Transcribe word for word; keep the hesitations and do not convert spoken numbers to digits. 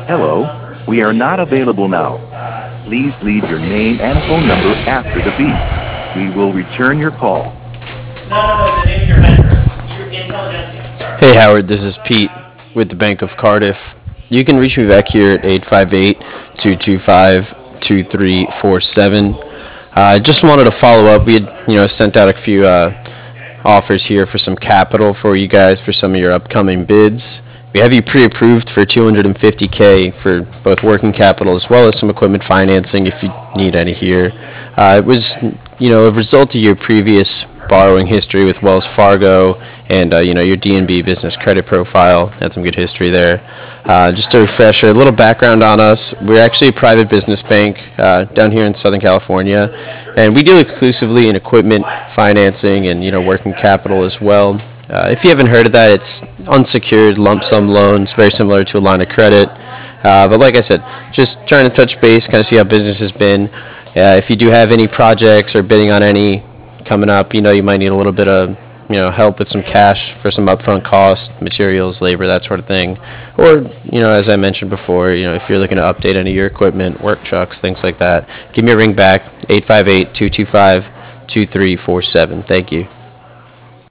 Hello, we are not available now. Please leave your name and phone number after the beep. We will return your call. No, no, no, the name of your vendor. Your Intelligentsia. Sorry. Hey Howard, this is Pete with the Bank of Cardiff. You can reach me back here at eight five eight, two two five, two three four seven. I uh, just wanted to follow up. We had, you know, sent out a few uh, offers here for some capital for you guys for some of your upcoming bids. We have you pre-approved for two hundred fifty k for both working capital as well as some equipment financing if you need any here. Uh, it was, you know, a result of your previous borrowing history with Wells Fargo and, uh, you know, your D N B business credit profile. Had some good history there. Uh, just a refresher, a little background on us. We're actually a private business bank uh, down here in Southern California, and we deal exclusively in equipment financing and, you know, working capital as well. Uh, if you haven't heard of that, it's unsecured lump sum loans, very similar to a line of credit. Uh, but like I said, just trying to touch base, kind of see how business has been. Uh, if you do have any projects or bidding on any coming up, you know, you might need a little bit of, you know, help with some cash for some upfront costs, materials, labor, that sort of thing. Or, you know, as I mentioned before, you know, if you're looking to update any of your equipment, work trucks, things like that, give me a ring back, eight five eight, two two five, two three four seven. Thank you.